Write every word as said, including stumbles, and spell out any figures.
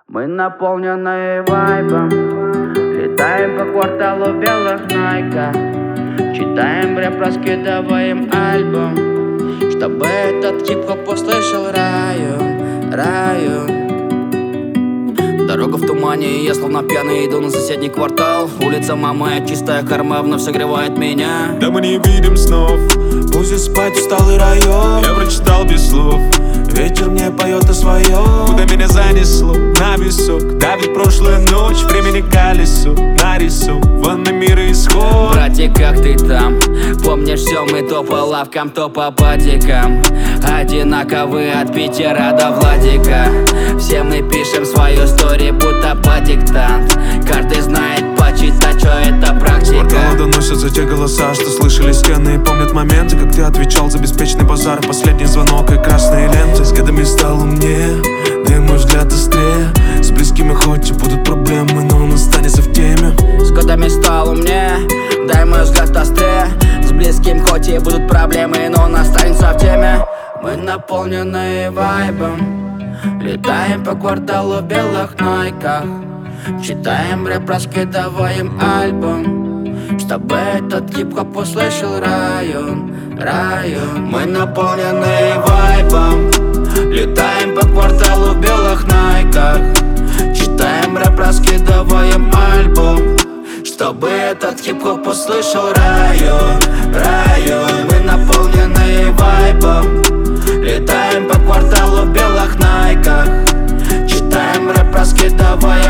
Мы наполнены вайбом, летаем по кварталу в белых найках, читаем рэп, раскидываем альбом, чтобы этот хип-хоп услышал раю, раю. Дорога в тумане, я словно пьяный иду на соседний квартал. Улица мамы, чистая карма вновь согревает меня. Да мы не видим снов, пусть и спать усталый район. Я прочитал без слов, ветер мне поет о своем. куда меня занесло, на висок. Давит прошлая ночь, времени колесо нарисован мир и исход. Братик, как ты там? Помнишь все, мы то по лавкам, то по патикам. Одинаковые от Питера до Владика. Все мы пишем свою историю, будто по диктант. Каждый знает почитать, что это практика. Кварталы доносятся те голоса, что слышали стены. И помнят моменты, как ты отвечал за беспечный базар. Последний звонок и красные ленты. С годами стал умнее, да и мой взгляд острее. С близкими хоть и будут проблемы, но он останется в теме. С годами стал умнее, дай мой взгляд острее. С близким хоть и будут проблемы, но он останется в теме. Мы наполнены вайбом, летаем по кварталу в белых найках, читаем рэп, раскидываем альбом, чтобы этот хип-хоп услышал район, район. Мы наполнены вайбом, летаем по кварталу в белых найках, читаем рэп, раскидываем альбом, чтобы этот хип-хоп услышал район, район. Мы наполнены вайбом, летаем по кварталу в белых найках, читаем рэп, раскидываем